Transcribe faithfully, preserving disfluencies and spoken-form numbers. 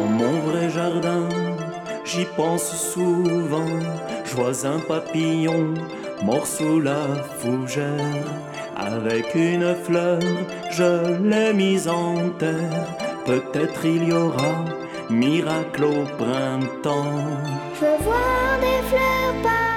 Dans mon vrai jardin, j'y pense souvent. Je vois un papillon mort sous la fougère. Avec une fleur, je l'ai mise en terre. Peut-être il y aura miracle au printemps. Je veux voir des fleurs par